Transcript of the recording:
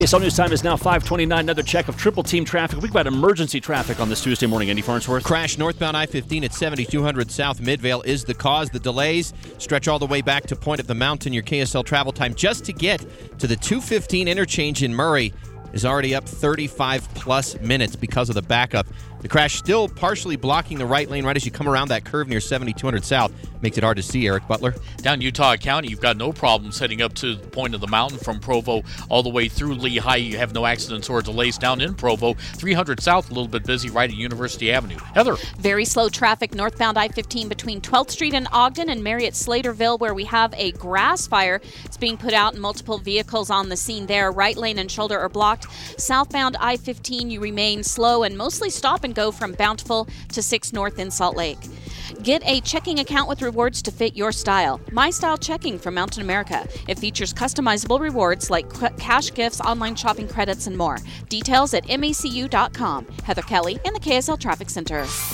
KSL News Time is now 5:29. Another check of triple team traffic. We've got emergency traffic on this Tuesday morning. Andy Farnsworth. Crash northbound I-15 at 7200 South Midvale is the cause. The delays stretch all the way back to Point of the Mountain. Your KSL travel time just to get to the 215 interchange in Murray is already up 35-plus minutes because of the backup. The crash still partially blocking the right lane right as you come around that curve near 7200 South. Makes it hard to see, Eric Butler. Down Utah County, you've got no problems heading up to the Point of the Mountain from Provo all the way through Lehigh. You have no accidents or delays down in Provo. 300 South, a little bit busy right at University Avenue. Heather. Very slow traffic northbound I-15 between 12th Street and Ogden and Marriott Slaterville, where we have a grass fire. It's being put out and multiple vehicles on the scene there. Right lane and shoulder are blocked. Southbound I-15, you remain slow and mostly stop and go from Bountiful to 6 North in Salt Lake. Get a checking account with rewards to fit your style. My Style Checking from Mountain America. It features customizable rewards like cash gifts, online shopping credits, and more. Details at macu.com. Heather Kelly in the KSL Traffic Center.